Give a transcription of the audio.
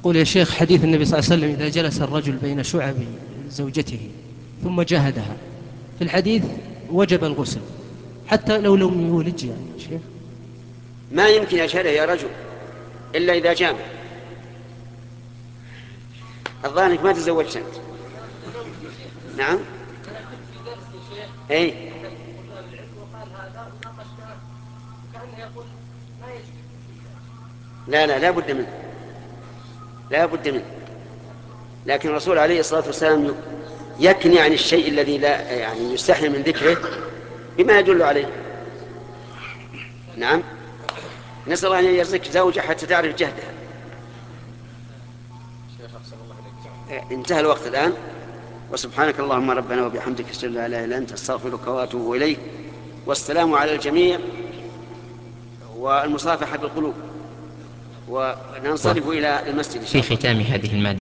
أقول يا شيخ، حديث النبي صلى الله عليه وسلم إذا جلس الرجل بين شعب زوجته ثم جاهدها، في الحديث وجب الغسل حتى لو لم يولج يعني يا شيخ. ما يمكن يشهده يا رجل إلا إذا جامع. الظاهر أنك ما تزوجت أنت. نعم. أي. لا لا، لا بد منه، لا بد منه. لكن الرسول عليه الصلاة والسلام يكني عن الشيء الذي لا يعني يستحي من ذكره بما يدل عليه. نعم. نسأل الله أن يرزقك زوجة حتى تعرف جهدها. انتهى الوقت الآن. وسبحانك اللهم ربنا وبحمدك اشهد ان لا اله الا انت استغفرك واتوب اليك. والسلام على الجميع والمصافحة بالقلوب. وننصرف إلى المسجد إن شاء في الله. ختام هذه المادة